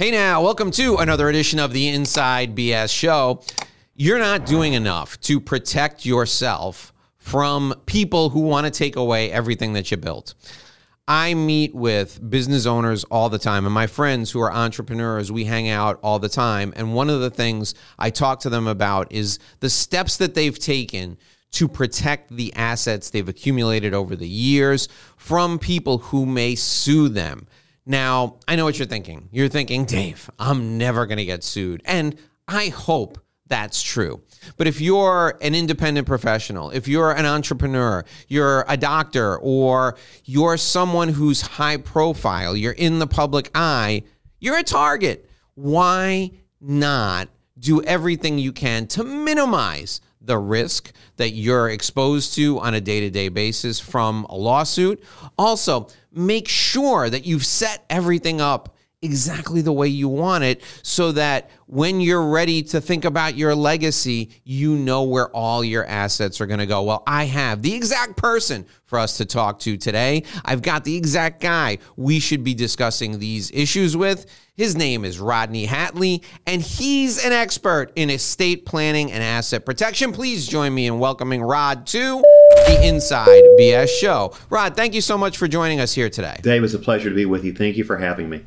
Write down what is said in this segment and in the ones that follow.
Hey now, welcome to another edition of the Inside BS Show. You're not doing enough to protect yourself from people who want to take away everything that you built. I meet with business owners all the time, and my friends who are entrepreneurs, we hang out all the time. And one of the things I talk to them about is the steps that they've taken to protect the assets they've accumulated over the years from people who may sue them. Now, I know what you're thinking. You're thinking, Dave, I'm never going to get sued. And I hope that's true. But if you're an independent professional, if you're an entrepreneur, you're a doctor, or you're someone who's high profile, you're in the public eye, you're a target. Why not do everything you can to minimize the risk that you're exposed to on a day-to-day basis from a lawsuit? Also, make sure that you've set everything up exactly the way you want it so that when you're ready to think about your legacy, you know where all your assets are going to go. Well, I have the exact person for us to talk to today. I've got the exact guy we should be discussing these issues with. His name is Rodney Hatley, and he's an expert in estate planning and asset protection. Please join me in welcoming Rod to the Inside BS Show. Rod, thank you so much for joining us here today. Dave, it's a pleasure to be with you. Thank you for having me.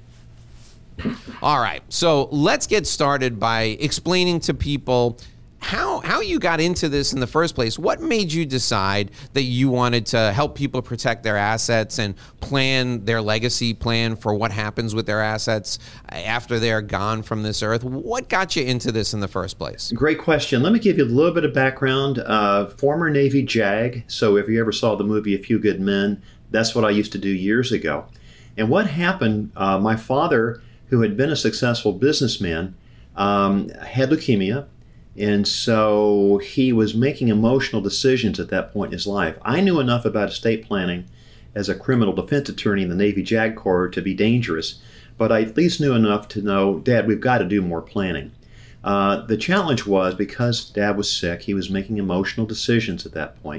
All right, so let's get started by explaining to people how you got into this in the first place. What made you decide that you wanted to help people protect their assets and plan their legacy plan for what happens with their assets after they're gone from this earth? What got you into this in the first place? Great question. Let me give you a little bit of background. Former Navy JAG, so if you ever saw the movie A Few Good Men, that's what I used to do years ago. And what happened, my father, who had been a successful businessman, had leukemia. And so he was making emotional decisions at that point in his life. I knew enough about estate planning as a criminal defense attorney in the Navy JAG Corps to be dangerous, but I at least knew enough to know, Dad, we've got to do more planning. The challenge was because Dad was sick, he was making emotional decisions at that point.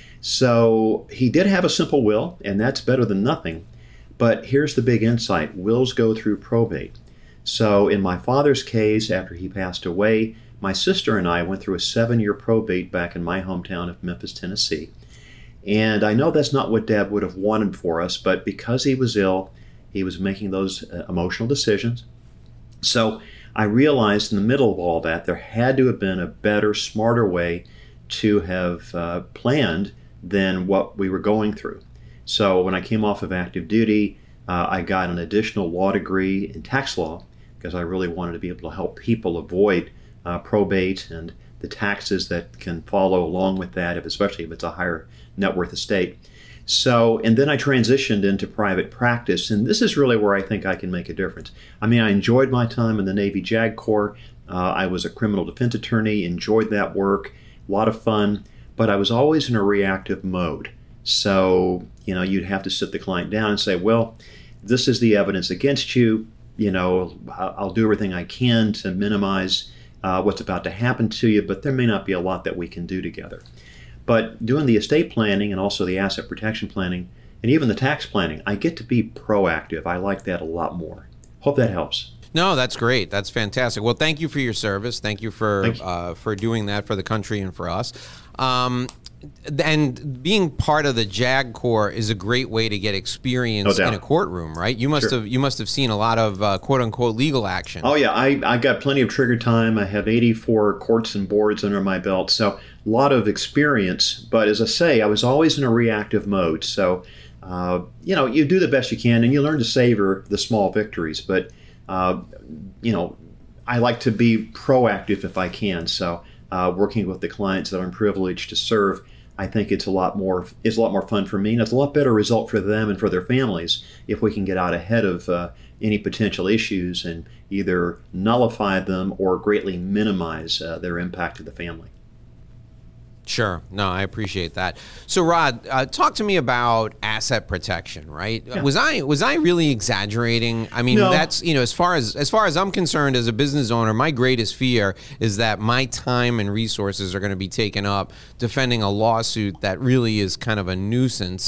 So he did have a simple will, and that's better than nothing. But here's the big insight. Wills go through probate. So in my father's case, after he passed away, my sister and I went through a 7-year probate back in my hometown of Memphis, Tennessee. And I know that's not what Dad would have wanted for us, but because he was ill, he was making those emotional decisions. So I realized in the middle of all that, there had to have been a better, smarter way to have planned than what we were going through. So when I came off of active duty, I got an additional law degree in tax law because I really wanted to be able to help people avoid probate and the taxes that can follow along with that, especially if it's a higher net worth estate. So, and then I transitioned into private practice, and this is really where I think I can make a difference. I mean, I enjoyed my time in the Navy JAG Corps. I was a criminal defense attorney, enjoyed that work, a lot of fun, but I was always in a reactive mode. So, you'd have to sit the client down and say, well, this is the evidence against you. I'll do everything I can to minimize what's about to happen to you, but there may not be a lot that we can do together. But doing the estate planning and also the asset protection planning and even the tax planning, I get to be proactive. I like that a lot more. Hope that helps. No, that's great. That's fantastic. Well, thank you for your service. Thank you for doing that for the country and for us. And being part of the JAG Corps is a great way to get experience in a courtroom, right? You must have seen a lot of quote unquote legal action. Oh yeah, I got plenty of trigger time. I have 84 courts and boards under my belt, so a lot of experience. But as I say, I was always in a reactive mode. So you do the best you can, and you learn to savor the small victories. But I like to be proactive if I can. So working with the clients that I'm privileged to serve, I think it's a lot more fun for me, and it's a lot better result for them and for their families if we can get out ahead of any potential issues and either nullify them or greatly minimize their impact to the family. Sure. No, I appreciate that. So, Rod, talk to me about asset protection, right? Yeah. Was I really exaggerating? I mean, no. That's, as far as I'm concerned as a business owner, my greatest fear is that my time and resources are going to be taken up defending a lawsuit that really is kind of a nuisance.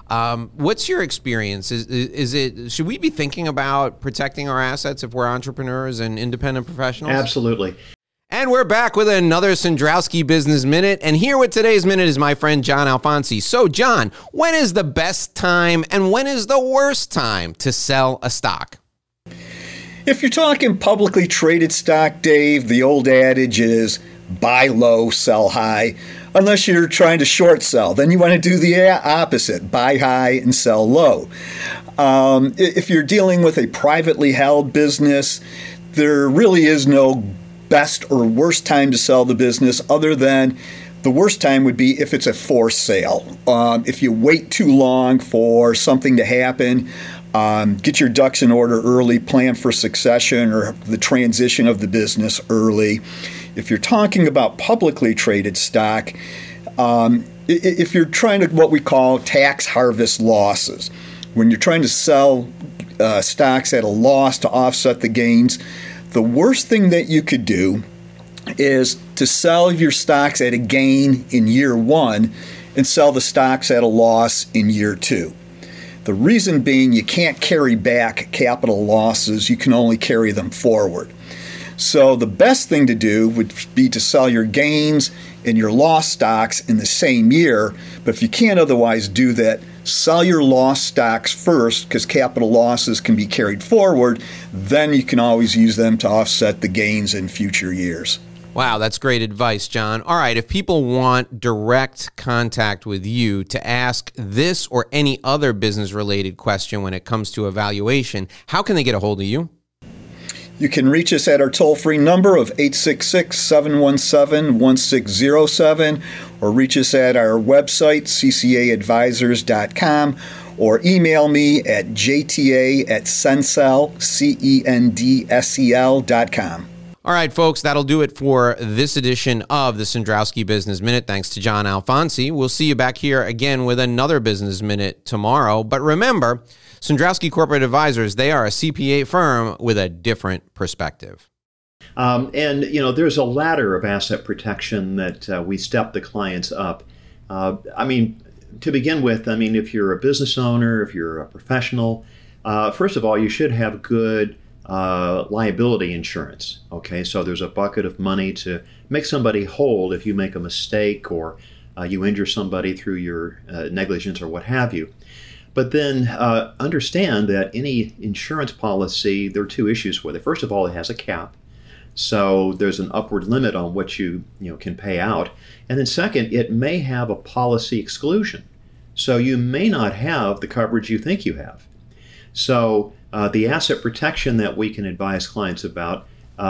What's your experience? Is it, should we be thinking about protecting our assets if we're entrepreneurs and independent professionals? Absolutely. And we're back with another Cendrowski Business Minute. And here with today's minute is my friend John Alfonsi. So, John, when is the best time and when is the worst time to sell a stock? If you're talking publicly traded stock, Dave, the old adage is buy low, sell high. Unless you're trying to short sell, then you want to do the opposite, buy high and sell low. If you're dealing with a privately held business, there really is no best or worst time to sell the business, other than the worst time would be if it's a forced sale. If you wait too long for something to happen, get your ducks in order early, plan for succession or the transition of the business early. If you're talking about publicly traded stock, if you're trying to what we call tax harvest losses, when you're trying to sell stocks at a loss to offset the gains, the worst thing that you could do is to sell your stocks at a gain in year one and sell the stocks at a loss in year two. The reason being you can't carry back capital losses, you can only carry them forward. So the best thing to do would be to sell your gains and your lost stocks in the same year, but if you can't otherwise do that, sell your lost stocks first because capital losses can be carried forward. Then you can always use them to offset the gains in future years. Wow, that's great advice, John. All right, if people want direct contact with you to ask this or any other business-related question when it comes to evaluation, how can they get a hold of you? You can reach us at our toll-free number of 866-717-1607 or reach us at our website, ccaadvisors.com, or email me at jta@cendsel.com. All right, folks, that'll do it for this edition of the Cendrowski Business Minute. Thanks to John Alfonsi. We'll see you back here again with another Business Minute tomorrow. But remember, Cendrowski Corporate Advisors, they are a CPA firm with a different perspective. And, there's a ladder of asset protection that we step the clients up. To begin with, if you're a business owner, if you're a professional, first of all, you should have good liability insurance. Okay, so there's a bucket of money to make somebody whole if you make a mistake or you injure somebody through your negligence or what have you. But then understand that any insurance policy, there are two issues with it. First of all, it has a cap. So there's an upward limit on what you can pay out. And then second, it may have a policy exclusion. So you may not have the coverage you think you have. So the asset protection that we can advise clients about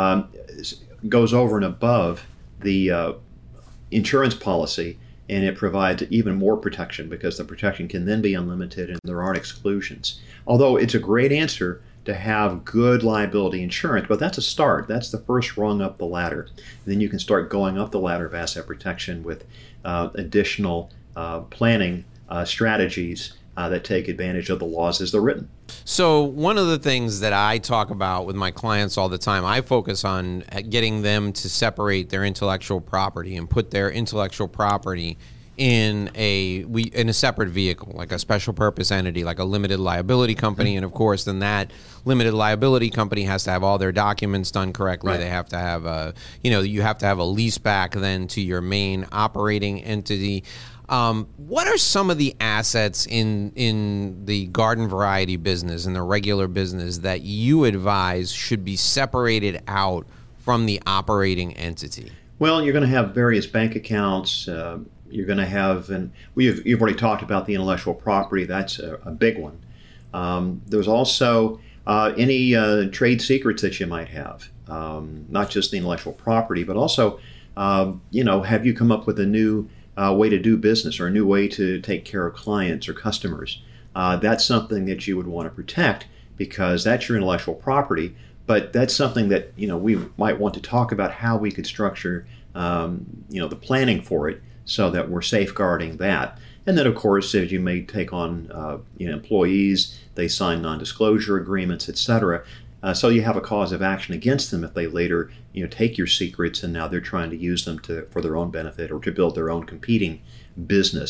goes over and above the insurance policy, and it provides even more protection because the protection can then be unlimited and there aren't exclusions. Although it's a great answer to have good liability insurance, but that's a start. That's the first rung up the ladder. And then you can start going up the ladder of asset protection with additional planning strategies that take advantage of the laws as they're written. So one of the things that I talk about with my clients all the time, I focus on getting them to separate their intellectual property and put their intellectual property in a separate vehicle, like a special purpose entity, like a limited liability company. And of course, then that limited liability company has to have all their documents done correctly. Right. They have to have you have to have a lease back then to your main operating entity. What are some of the assets in the garden variety business and the regular business that you advise should be separated out from the operating entity? Well, you're going to have various bank accounts. You're going to have, and you've already talked about the intellectual property. That's a big one. There's also any trade secrets that you might have, not just the intellectual property, but also, have you come up with a new way to do business or a new way to take care of clients or customers? That's something that you would want to protect because that's your intellectual property. But that's something that we might want to talk about how we could structure the planning for it so that we're safeguarding that. And then, of course, as you may take on employees, they sign non-disclosure agreements, etc. So you have a cause of action against them if they later take your secrets and now they're trying to use them for their own benefit or to build their own competing business.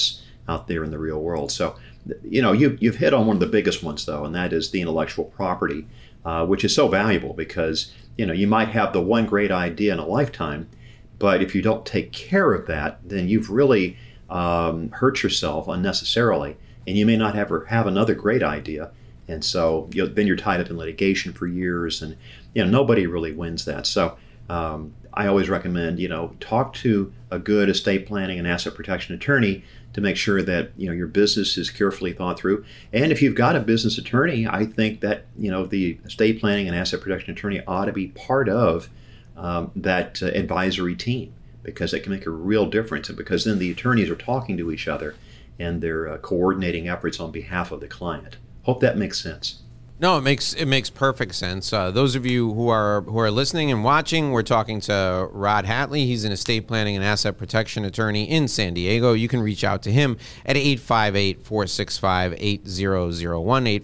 out there in the real world. So, you've hit on one of the biggest ones, though, and that is the intellectual property, which is so valuable because, you might have the one great idea in a lifetime, but if you don't take care of that, then you've really hurt yourself unnecessarily, and you may not ever have another great idea. And so then you're tied up in litigation for years, and nobody really wins that. So I always recommend talk to a good estate planning and asset protection attorney to make sure that your business is carefully thought through. And if you've got a business attorney, I think that the estate planning and asset protection attorney ought to be part of that advisory team, because it can make a real difference, and because then the attorneys are talking to each other and they're coordinating efforts on behalf of the client. Hope that makes sense. No, it makes perfect sense. Those of you who are listening and watching, we're talking to Rod Hatley. He's an estate planning and asset protection attorney in San Diego. You can reach out to him at 858-465-8001,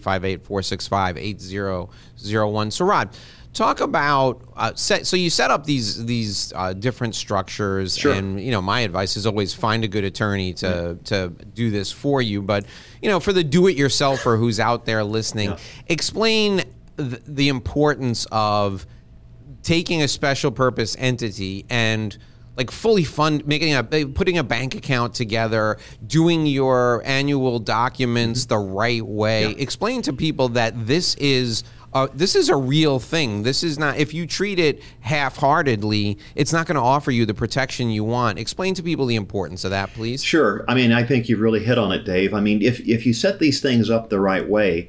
858-465-8001. So, Rod, talk about so you set up these different structures. Sure. And my advice is always find a good attorney to do this for you. But for the do-it-yourselfer who's out there listening, explain the importance of taking a special purpose entity and fully putting a bank account together, doing your annual documents the right way. Yeah. Explain to people that this is a real thing. This is not, if you treat it half-heartedly, it's not going to offer you the protection you want. Explain to people the importance of that, please. Sure. I think you've really hit on it, Dave. If you set these things up the right way,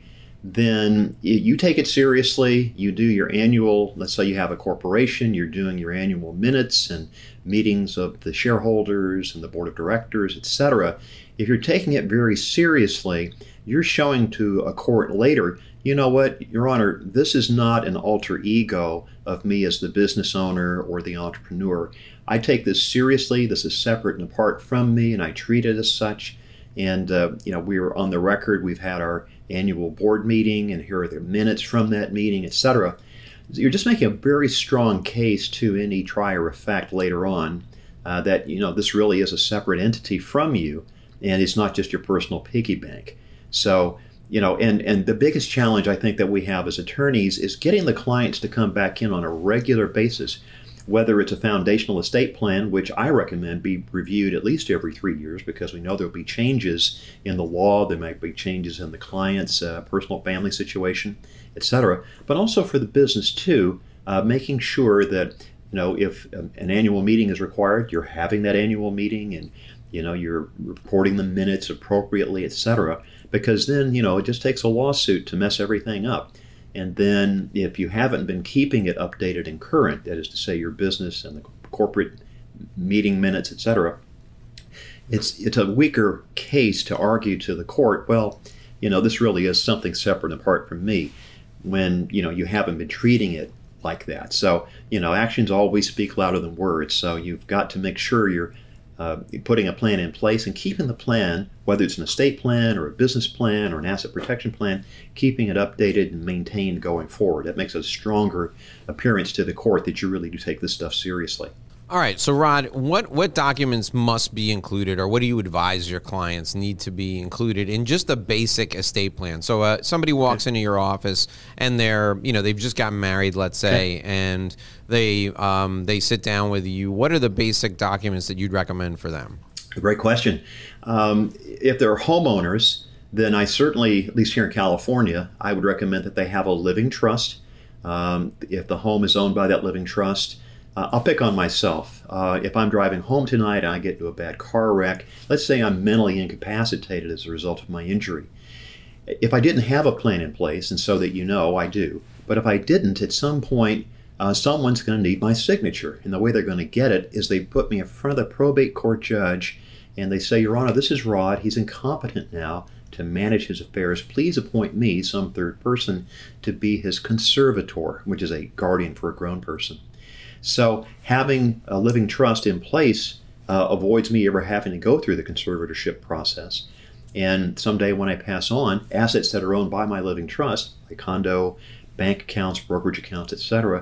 then you take it seriously. You do your annual, let's say you have a corporation, you're doing your annual minutes and meetings of the shareholders and the board of directors, etc. If you're taking it very seriously, you're showing to a court later, you know what, Your Honor, this is not an alter ego of me as the business owner or the entrepreneur. I take this seriously. This is separate and apart from me, and I treat it as such. And, we're on the record. We've had our annual board meeting, and here are the minutes from that meeting, etc. You're just making a very strong case to any trier of fact later on that, this really is a separate entity from you, and it's not just your personal piggy bank. So, and the biggest challenge I think that we have as attorneys is getting the clients to come back in on a regular basis, whether it's a foundational estate plan, which I recommend be reviewed at least every 3 years, because we know there'll be changes in the law, there might be changes in the client's personal family situation, etc. But also for the business too, making sure that if an annual meeting is required, you're having that annual meeting, and you're reporting the minutes appropriately, etc. Because then, it just takes a lawsuit to mess everything up. And then if you haven't been keeping it updated and current, that is to say your business and the corporate meeting minutes, etc., it's a weaker case to argue to the court, well, this really is something separate and apart from me, when, you haven't been treating it like that. So, actions always speak louder than words. So you've got to make sure you're putting a plan in place and keeping the plan, whether it's an estate plan or a business plan or an asset protection plan, keeping it updated and maintained going forward. That makes a stronger appearance to the court that you really do take this stuff seriously. All right. So, Rod, what documents must be included, or what do you advise your clients need to be included in just the basic estate plan? So somebody walks into your office and they've just gotten married, let's say, and they sit down with you. What are the basic documents that you'd recommend for them? Great question. If they're homeowners, then I certainly, at least here in California, I would recommend that they have a living trust. If the home is owned by that living trust, I'll pick on myself. If I'm driving home tonight and I get into a bad car wreck, let's say I'm mentally incapacitated as a result of my injury. If I didn't have a plan in place, and so that I do, but if I didn't, at some point, someone's going to need my signature. And the way they're going to get it is they put me in front of the probate court judge and they say, Your Honor, this is Rod. He's incompetent now to manage his affairs. Please appoint me, some third person, to be his conservator, which is a guardian for a grown person. So having a living trust in place avoids me ever having to go through the conservatorship process. And someday when I pass on, assets that are owned by my living trust, like condo, bank accounts, brokerage accounts, etc.,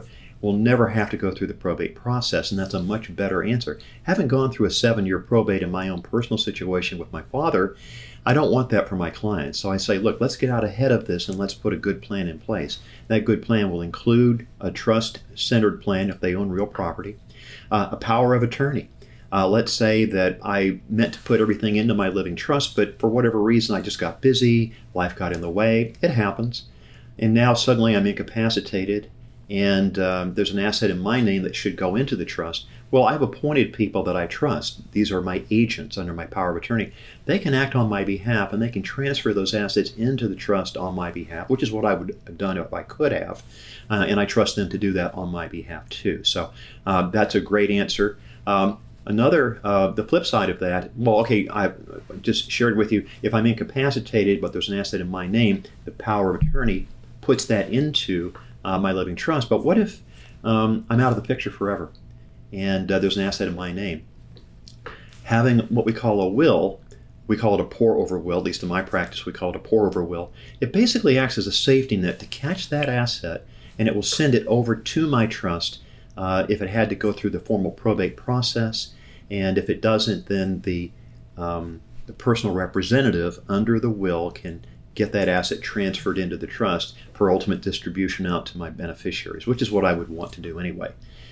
will never have to go through the probate process, and that's a much better answer. Having gone through a 7-year probate in my own personal situation with my father, I don't want that for my clients. So I say, look, let's get out ahead of this and let's put a good plan in place. That good plan will include a trust-centered plan if they own real property, a power of attorney. Let's say that I meant to put everything into my living trust, but for whatever reason I just got busy, life got in the way. It happens. And now suddenly I'm incapacitated, and there's an asset in my name that should go into the trust. Well, I've appointed people that I trust. These are my agents under my power of attorney. They can act on my behalf, and they can transfer those assets into the trust on my behalf, which is what I would have done if I could have. And I trust them to do that on my behalf too. So that's a great answer. The flip side of that, well, okay, I just shared with you, if I'm incapacitated but there's an asset in my name, the power of attorney puts that into my living trust. But what if I'm out of the picture forever and there's an asset in my name? Having what we call a will, we call it a pour-over will, at least in my practice we call it a pour-over will. It basically acts as a safety net to catch that asset, and it will send it over to my trust if it had to go through the formal probate process. And if it doesn't, then the personal representative under the will can get that asset transferred into the trust for ultimate distribution out to my beneficiaries, which is what I would want to do anyway.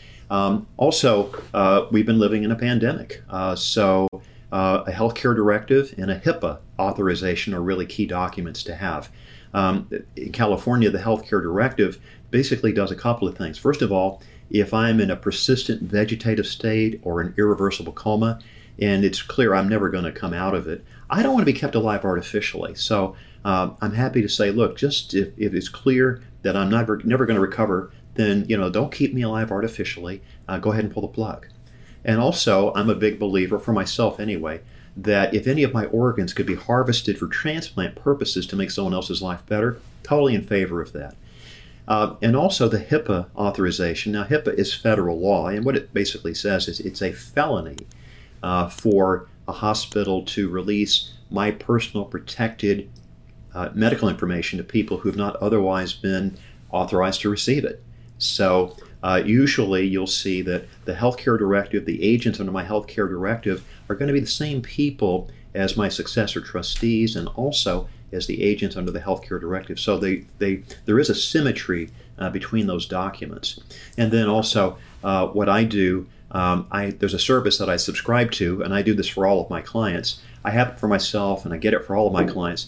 Also, we've been living in a pandemic, so a healthcare directive and a HIPAA authorization are really key documents to have. In California, the healthcare directive basically does a couple of things. First of all, if I'm in a persistent vegetative state or an irreversible coma, and it's clear I'm never going to come out of it, I don't want to be kept alive artificially. So I'm happy to say, look, just if it's clear that I'm never going to recover, then don't keep me alive artificially. Go ahead and pull the plug. And also, I'm a big believer, for myself anyway, that if any of my organs could be harvested for transplant purposes to make someone else's life better, totally in favor of that. And also the HIPAA authorization. Now, HIPAA is federal law, and what it basically says is it's a felony for a hospital to release my personal protected medical information to people who have not otherwise been authorized to receive it. So usually you'll see that the healthcare directive, the agents under my healthcare directive are going to be the same people as my successor trustees and also as the agents under the healthcare directive. So there is a symmetry between those documents. And then also what I do, there's a service that I subscribe to, and I do this for all of my clients. I have it for myself, and I get it for all of my clients.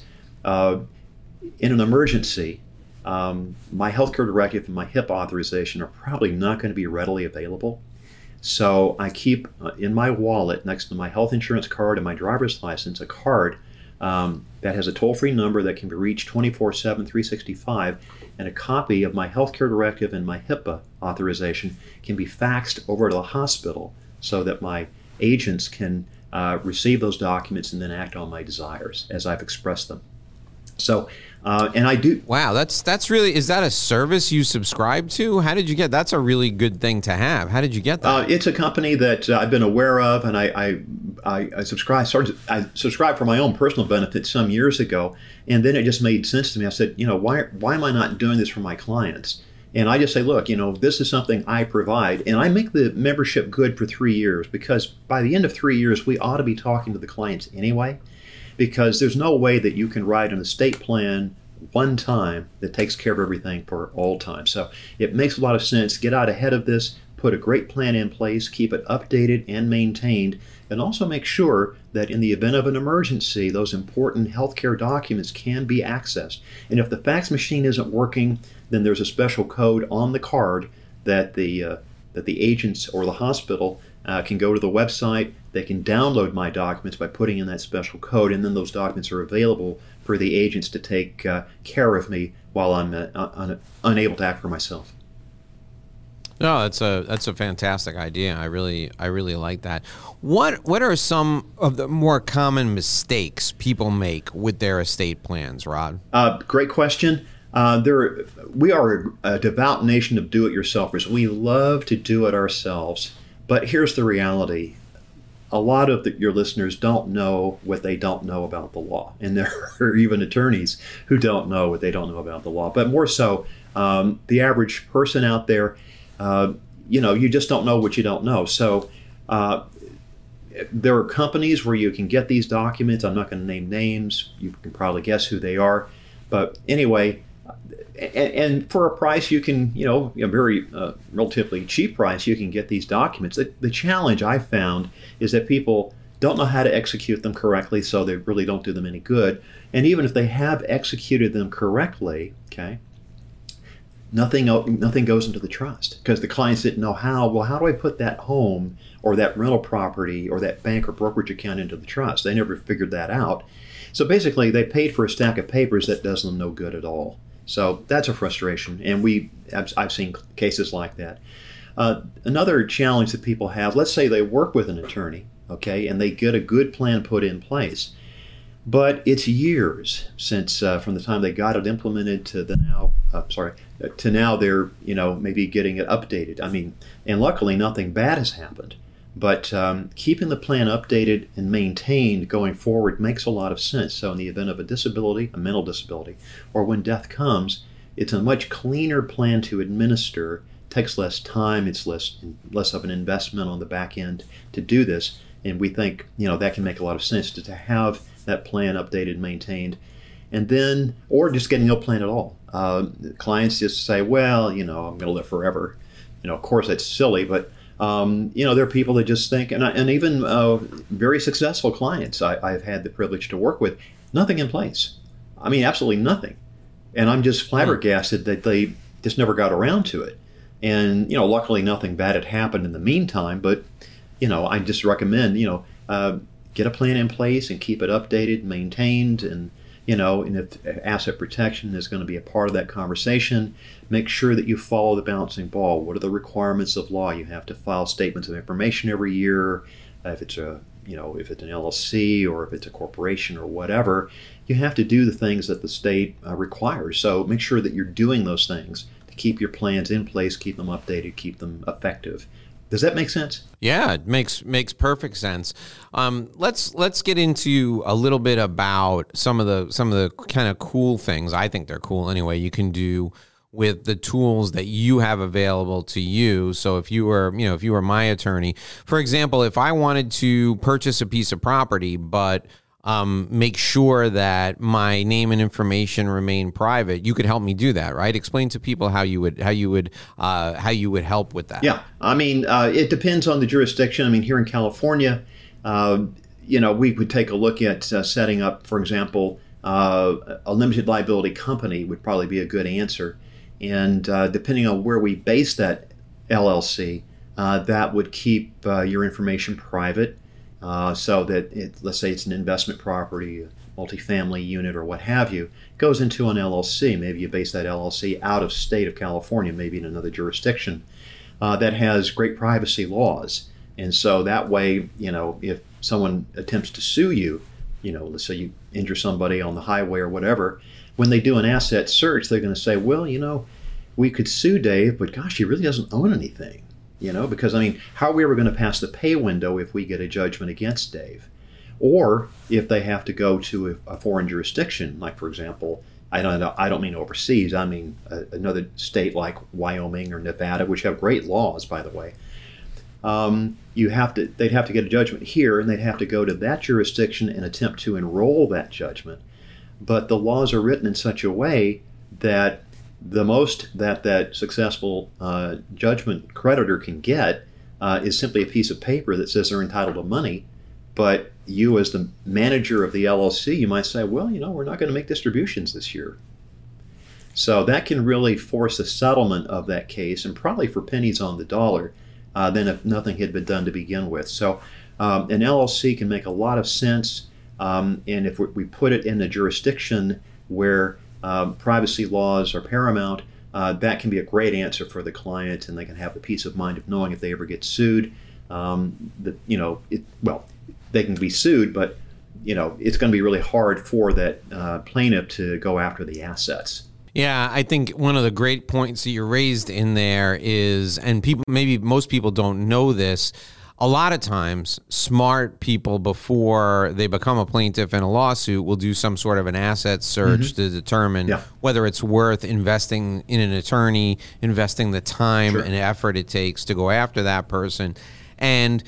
In an emergency, my healthcare directive and my HIPAA authorization are probably not going to be readily available. So I keep in my wallet next to my health insurance card and my driver's license a card that has a toll-free number that can be reached 24/7, 365, and a copy of my healthcare directive and my HIPAA authorization can be faxed over to the hospital so that my agents can receive those documents and then act on my desires as I've expressed them. So, and I do. Wow, that's really, is that a service you subscribe to? How did you get? That's a really good thing to have. How did you get that? It's a company that I've been aware of, and I subscribed for my own personal benefit some years ago, and then it just made sense to me. I said, why am I not doing this for my clients? And I just say, look, this is something I provide, and I make the membership good for 3 years, because by the end of 3 years, we ought to be talking to the clients anyway. Because there's no way that you can write an estate plan one time that takes care of everything for all time. So it makes a lot of sense. Get out ahead of this, put a great plan in place, keep it updated and maintained, and also make sure that in the event of an emergency, those important healthcare documents can be accessed. And if the fax machine isn't working, then there's a special code on the card that the agents or the hospital can go to the website. They can download my documents by putting in that special code, and then those documents are available for the agents to take care of me while I'm unable to act for myself. No, that's a fantastic idea. I really like that. What are some of the more common mistakes people make with their estate plans, Rod? Great question. We are a devout nation of do-it-yourselfers. We love to do it ourselves. But here's the reality. A lot of your listeners don't know what they don't know about the law. And there are even attorneys who don't know what they don't know about the law. But more so, the average person out there, you just don't know what you don't know. So there are companies where you can get these documents. I'm not going to name names. You can probably guess who they are. But anyway, and for a price you can, a very relatively cheap price, you can get these documents. The challenge I found is that people don't know how to execute them correctly, so they really don't do them any good. And even if they have executed them correctly, okay, nothing goes into the trust because the clients didn't know how. Well, how do I put that home or that rental property or that bank or brokerage account into the trust? They never figured that out. So basically, they paid for a stack of papers that does them no good at all. So that's a frustration, and I've seen cases like that. Another challenge that people have, let's say they work with an attorney, okay, and they get a good plan put in place, but it's years since from the time they got it implemented to now they're maybe getting it updated. I mean, and luckily nothing bad has happened. But keeping the plan updated and maintained going forward makes a lot of sense. So in the event of a disability, a mental disability, or when death comes, it's a much cleaner plan to administer. It takes less time. It's less of an investment on the back end to do this. And we think, that can make a lot of sense to have that plan updated, maintained. And then, or just getting no plan at all. Clients just say, well, I'm going to live forever. Of course, that's silly, but there are people that just think, and even very successful clients I've had the privilege to work with, nothing in place. I mean, absolutely nothing. And I'm just flabbergasted that they just never got around to it. And, luckily nothing bad had happened in the meantime, but, I just recommend, get a plan in place and keep it updated, maintained, and if asset protection is going to be a part of that conversation, make sure that you follow the balancing ball. What are the requirements of law? You have to file statements of information every year. If it's an LLC or if it's a corporation or whatever, you have to do the things that the state requires. So make sure that you're doing those things to keep your plans in place, keep them updated, keep them effective. Does that make sense? Yeah, it makes perfect sense. Let's get into a little bit about some of the kind of cool things. I think they're cool anyway. You can do with the tools that you have available to you. So if you were my attorney, for example, if I wanted to purchase a piece of property, but make sure that my name and information remain private, you could help me do that, right? Explain to people how you would help with that. Yeah, I mean, it depends on the jurisdiction. I mean, here in California, we would take a look at setting up, for example, a limited liability company would probably be a good answer. And depending on where we base that LLC, that would keep your information private. So that let's say it's an investment property, a multifamily unit, or what have you, goes into an LLC. Maybe you base that LLC out of state of California, maybe in another jurisdiction that has great privacy laws. And so that way, if someone attempts to sue you, let's say you injure somebody on the highway or whatever, when they do an asset search, they're going to say, well, we could sue Dave, but gosh, he really doesn't own anything. Because, how are we ever going to pass the pay window if we get a judgment against Dave? Or if they have to go to a foreign jurisdiction, like, for example, I don't mean overseas, I mean another state like Wyoming or Nevada, which have great laws, by the way. They'd have to get a judgment here, and they'd have to go to that jurisdiction and attempt to enroll that judgment. But the laws are written in such a way that the most that successful judgment creditor can get is simply a piece of paper that says they're entitled to money. But you, as the manager of the LLC, you might say, well, we're not going to make distributions this year. So that can really force a settlement of that case, and probably for pennies on the dollar, than if nothing had been done to begin with. So an LLC can make a lot of sense, and if we put it in a jurisdiction where privacy laws are paramount, that can be a great answer for the client, and they can have the peace of mind of knowing if they ever get sued, they can be sued, but it's going to be really hard for that plaintiff to go after the assets. Yeah, I think one of the great points that you raised in there is, and maybe most people don't know this, a lot of times smart people, before they become a plaintiff in a lawsuit, will do some sort of an asset search to determine whether it's worth investing in an attorney, investing the time and effort it takes to go after that person. And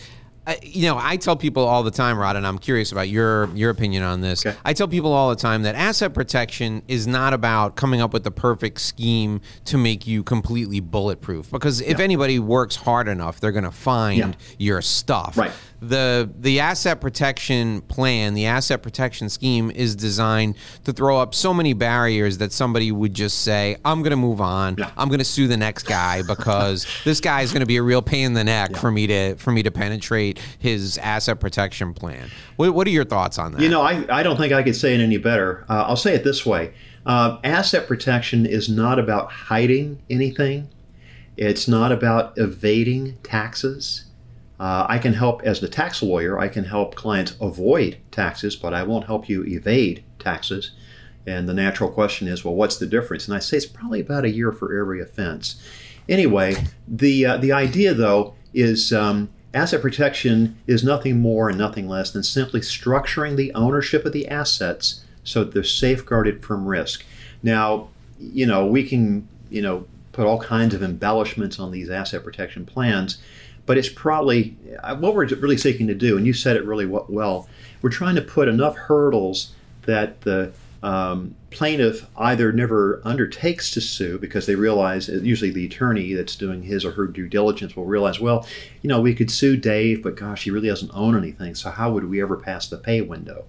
I tell people all the time, Rod, and I'm curious about your opinion on this. Okay. I tell people all the time that asset protection is not about coming up with the perfect scheme to make you completely bulletproof. Because if anybody works hard enough, they're going to find your stuff. Right. The asset protection plan, the asset protection scheme is designed to throw up so many barriers that somebody would just say, I'm going to move on. Yeah. I'm going to sue the next guy because this guy is going to be a real pain in the neck for me to penetrate his asset protection plan. What are your thoughts on that? I don't think I could say it any better. I'll say it this way. Asset protection is not about hiding anything. It's not about evading taxes. I can help, as the tax lawyer, I can help clients avoid taxes, but I won't help you evade taxes. And the natural question is, well, what's the difference? And I say it's probably about a year for every offense. Anyway, the idea, though, is asset protection is nothing more and nothing less than simply structuring the ownership of the assets so that they're safeguarded from risk. Now, we can, put all kinds of embellishments on these asset protection plans, but it's probably what we're really seeking to do, and you said it really well, we're trying to put enough hurdles that the plaintiff either never undertakes to sue because they realize, usually the attorney that's doing his or her due diligence will realize, well, we could sue Dave, but gosh, he really doesn't own anything, so how would we ever pass the pay window?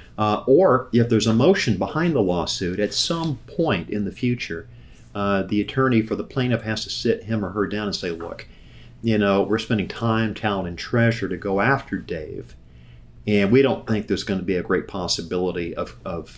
Or if there's a motion behind the lawsuit, at some point in the future, the attorney for the plaintiff has to sit him or her down and say, look, we're spending time, talent, and treasure to go after Dave, and we don't think there's going to be a great possibility of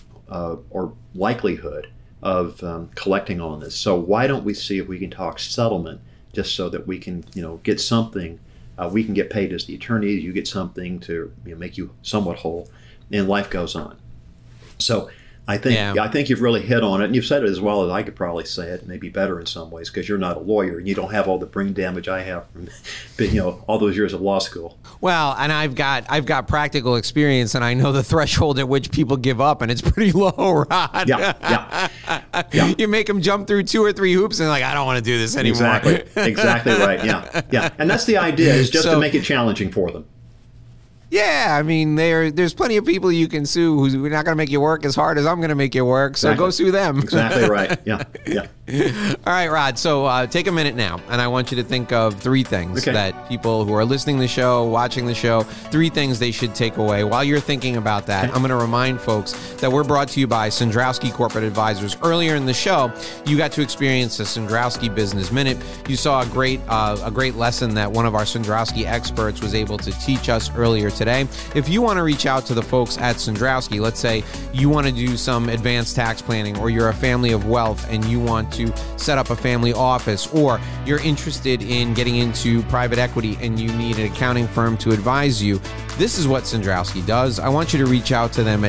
or likelihood of collecting on this. So why don't we see if we can talk settlement, just so that we can, get something. We can get paid as the attorney. You get something to make you somewhat whole, and life goes on. So I think you've really hit on it, and you've said it as well as I could probably say it, maybe better in some ways, because you're not a lawyer and you don't have all the brain damage I have from all those years of law school. Well, and I've got practical experience, and I know the threshold at which people give up, and it's pretty low, Rod. Yeah. You make them jump through 2 or 3 hoops, and they're like, I don't want to do this anymore. Exactly right. Yeah. And that's the idea, is just to make it challenging for them. Yeah, I mean, there's plenty of people you can sue who's not going to make you work as hard as I'm going to make you work, so go sue them. Exactly right. Yeah. All right, Rod, so take a minute now, and I want you to think of 3 things that people who are listening to the show, watching the show, 3 things they should take away. While you're thinking about that, I'm going to remind folks that we're brought to you by Cendrowski Corporate Advisors. Earlier in the show, you got to experience the Cendrowski Business Minute. You saw a great lesson that one of our Cendrowski experts was able to teach us earlier today. If you want to reach out to the folks at Cendrowski, let's say you want to do some advanced tax planning, or you're a family of wealth and you want to set up a family office, or you're interested in getting into private equity and you need an accounting firm to advise you, this is what Cendrowski does. I want you to reach out to them at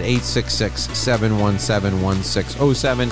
866-717-1607,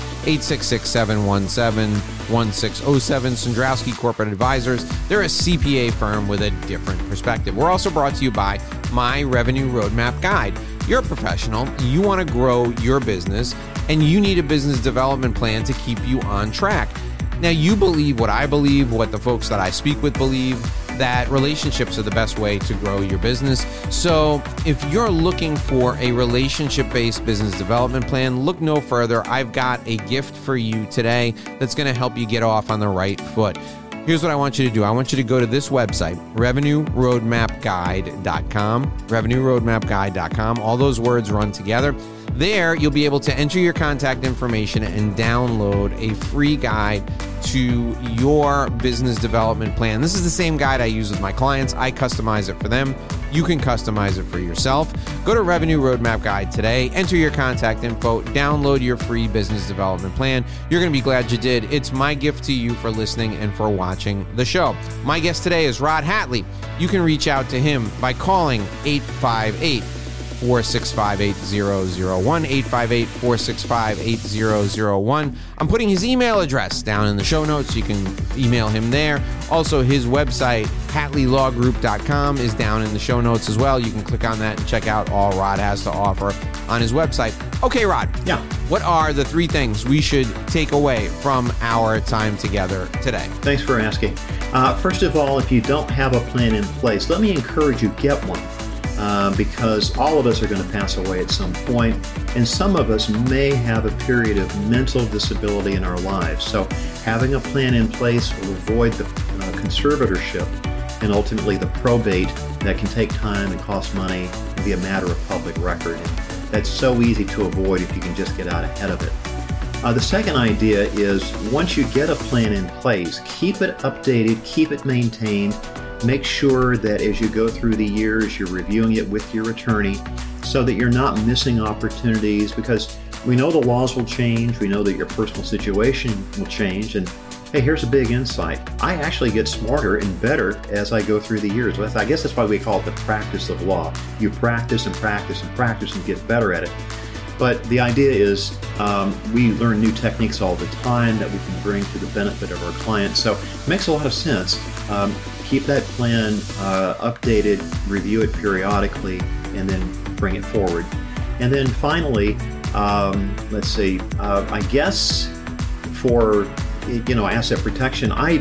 866-717-1607. Cendrowski Corporate Advisors. They're a CPA firm with a different perspective. We're also brought to you by My Revenue Roadmap Guide. You're a professional, you want to grow your business, and you need a business development plan to keep you on track. Now, you believe what I believe, what the folks that I speak with believe, that relationships are the best way to grow your business. So if you're looking for a relationship-based business development plan, look no further. I've got a gift for you today that's going to help you get off on the right foot. Here's what I want you to do. I want you to go to this website, revenueroadmapguide.com, revenueroadmapguide.com. All those words run together. There, you'll be able to enter your contact information and download a free guide to your business development plan. This is the same guide I use with my clients. I customize it for them. You can customize it for yourself. Go to Revenue Roadmap Guide today, enter your contact info, download your free business development plan. You're going to be glad you did. It's my gift to you for listening and for watching the show. My guest today is Rod Hatley. You can reach out to him by calling 858-465-8001, 858-465-8001. I'm putting his email address down in the show notes. You can email him there. Also, his website RodHatleyLawGroup.com is down in the show notes as well. You can click on that and check out all Rod has to offer on his website. Okay, Rod. Yeah. What are the 3 things we should take away from our time together today? Thanks for asking. First of all, if you don't have a plan in place, let me encourage you, get one. Because all of us are going to pass away at some point, and some of us may have a period of mental disability in our lives. So having a plan in place will avoid the conservatorship and ultimately the probate that can take time and cost money and be a matter of public record. And that's so easy to avoid if you can just get out ahead of it. The second idea is once you get a plan in place, keep it updated, keep it maintained. Make sure that as you go through the years, you're reviewing it with your attorney so that you're not missing opportunities, because we know the laws will change. We know that your personal situation will change. And hey, here's a big insight. I actually get smarter and better as I go through the years. I guess that's why we call it the practice of law. You practice and practice and practice and get better at it. But the idea is we learn new techniques all the time that we can bring to the benefit of our clients. So it makes a lot of sense. Keep that plan updated, review it periodically, and then bring it forward. And then finally, let's see, I guess for asset protection, I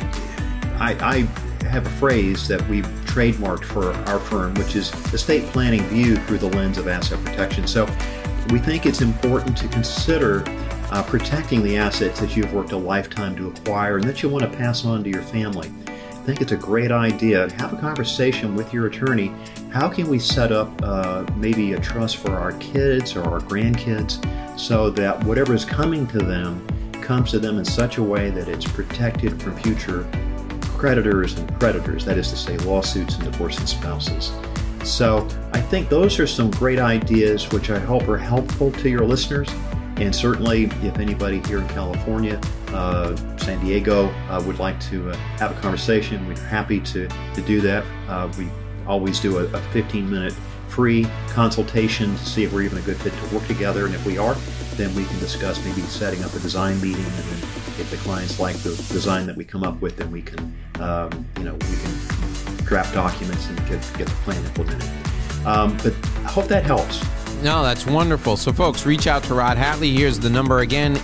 have a phrase that we've trademarked for our firm, which is estate planning viewed through the lens of asset protection. So we think it's important to consider protecting the assets that you've worked a lifetime to acquire and that you want to pass on to your family. I think it's a great idea. Have a conversation with your attorney. How can we set up maybe a trust for our kids or our grandkids so that whatever is coming to them comes to them in such a way that it's protected from future creditors and predators, that is to say lawsuits and divorcing spouses. So I think those are some great ideas which I hope are helpful to your listeners. And certainly if anybody here in California, San Diego, would like to have a conversation, we're happy to do that. We always do a 15-minute free consultation to see if we're even a good fit to work together. And if we are, then we can discuss maybe setting up a design meeting. And then if the clients like the design that we come up with, then we can, we can draft documents and get the plan implemented. But I hope that helps. No, that's wonderful. So, folks, reach out to Rod Hatley. Here's the number again,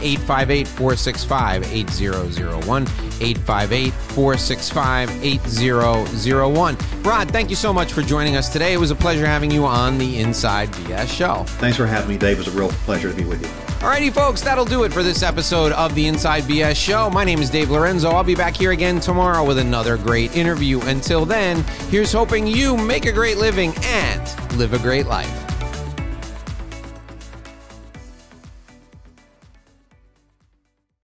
858-465-8001, 858-465-8001. Rod, thank you so much for joining us today. It was a pleasure having you on the Inside BS Show. Thanks for having me, Dave. It was a real pleasure to be with you. Alrighty, folks, that'll do it for this episode of the Inside BS Show. My name is Dave Lorenzo. I'll be back here again tomorrow with another great interview. Until then, here's hoping you make a great living and live a great life.